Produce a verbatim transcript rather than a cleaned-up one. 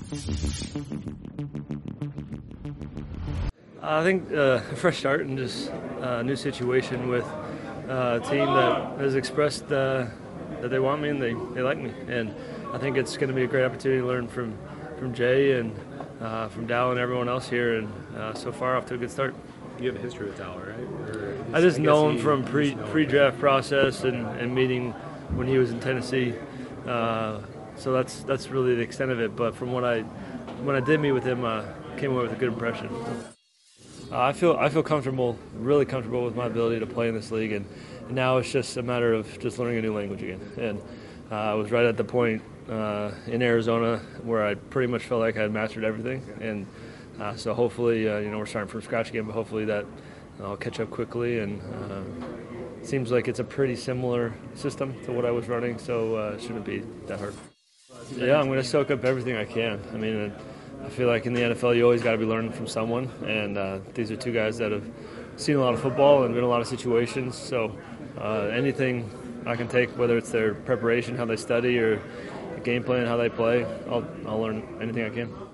I think uh, a fresh start and just a new situation with uh, a team that has expressed uh, that they want me and they, they like me. And I think it's going to be a great opportunity to learn from, from Jay and uh, from Dow and everyone else here. And uh, so far, off to a good start. You have a history with Dow, right? Or I just I know him he, from pre, know pre-draft process and, and meeting when he was in Tennessee. Uh, so that's that's really the extent of it. But from what I when I did meet with him, uh, came away with a good impression. Uh, I feel I feel comfortable, really comfortable with my ability to play in this league, and, and now it's just a matter of just learning a new language again. And uh, I was right at the point uh, in Arizona where I pretty much felt like I had mastered everything, and uh, so hopefully, uh, you know, we're starting from scratch again, but hopefully that I'll catch up quickly. And uh, it seems like it's a pretty similar system to what I was running, so uh, it shouldn't be that hard. Yeah, I'm going to soak up everything I can. I mean. I feel like in the N F L you always got to be learning from someone, and uh, these are two guys that have seen a lot of football and been in a lot of situations, so uh, anything I can take, whether it's their preparation, how they study, or the game plan, how they play, I'll, I'll learn anything I can.